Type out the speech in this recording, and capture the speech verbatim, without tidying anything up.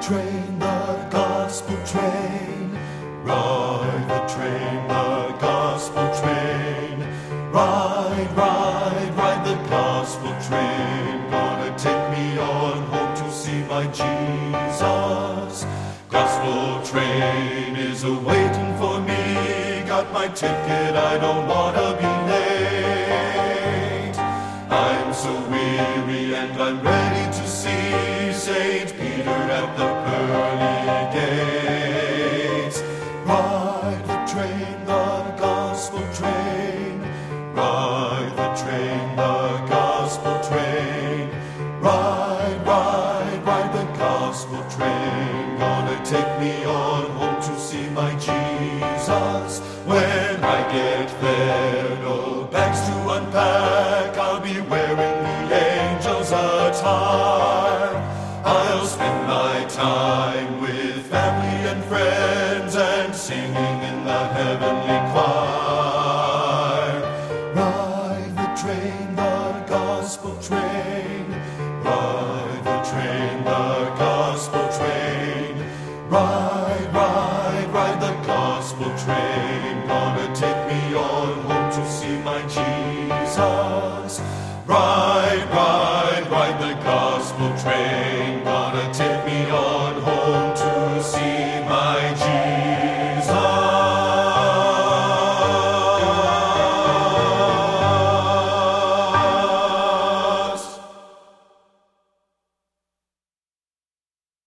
train, the gospel train. Ride the train, the gospel train. Ride, ride, ride the gospel train. Gonna take me on home to see my Jesus. Gospel train is a-waiting for me. Got my ticket, I don't wanna be late. I'm so weary and I'm ready to see Saint Peter at the pearly gates. Ride the train, the gospel train. Ride the train, the gospel train. Ride, ride, ride the gospel train. Gonna take me on home to see my Jesus. When I get there, no bags to unpack. I'll be wearing the angel's attire. I'll spend my time with family and friends and singing in the heavenly